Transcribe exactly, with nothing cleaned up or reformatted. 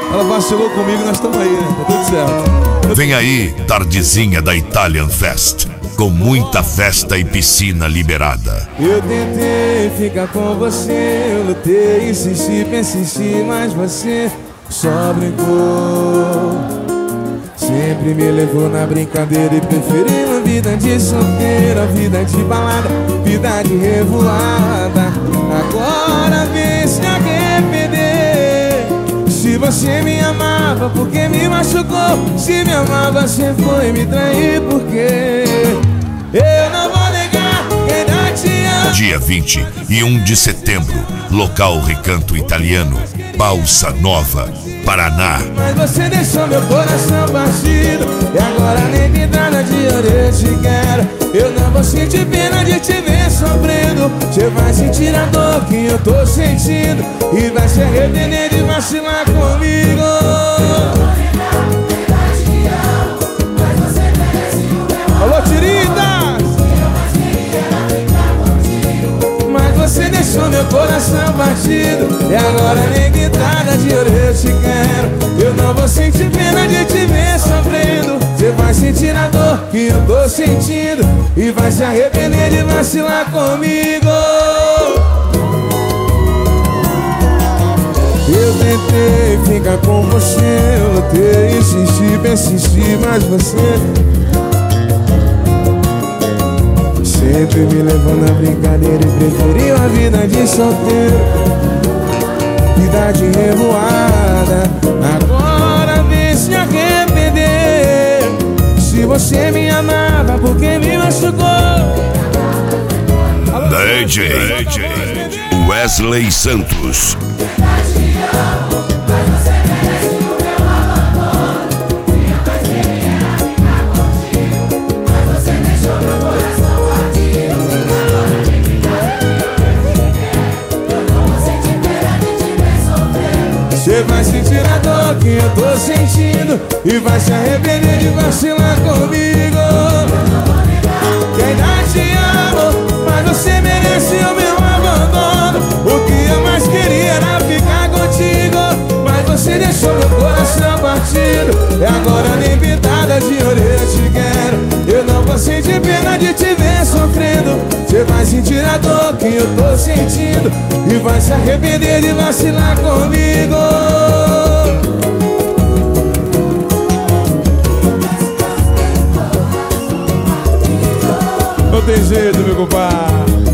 Ela vacilou comigo, nós estamos aí, né? Tá tudo certo. Vem aí, tardezinha da Italian Fest, com muita festa e piscina liberada. Eu tentei ficar com você, eu lutei, insisti, persisti, mas você só brincou. Sempre me levou na brincadeira e preferiu a vida de solteira, vida de balada, vida de revoada. Agora vem se arrepender. Se você me amava, porque me machucou? Se me amava, você foi me trair, porque eu não vou negar que ainda te amo. Dia vinte e um de setembro, local Recanto Italiano, Balsa Nova, Paraná. Mas você deixou meu coração partido, e agora nem pintada de ouro eu te quero. Eu não vou sentir pena de te ver sofrendo. Você vai sentir a dor que eu tô sentindo, e vai se arrepender de vacilar comigo. Alô, Tiritas! Mas você deixou meu coração partido, e agora nem pintada de ouro eu te quero. Eu não vou sentir pena de te ver sofrendo. Você vai sentir a dor que eu tô sentindo, e vai se arrepender de vacilar comigo. Eu tentei ficar com você, eu lutei, insisti, persisti, mas você sempre me levou na brincadeira e preferiu a vida de solteiro, vida de revoada. Agora vem se arrepender. Se você me amava, porque me machucou? D J Wesley Santos. Você vai sentir a dor que eu tô sentindo, e vai se arrepender de vacilar comigo. Que ainda te amo, mas você merece o meu abandono. O que eu mais queria era ficar contigo, mas você deixou meu coração partido, e agora nem pintada de ouro eu te quero. Eu não vou sentir pena de te ver sofrendo. Você vai sentir a dor que eu tô sentindo, e vai se arrepender de vacilar comigo. Não tem jeito, meu compadre.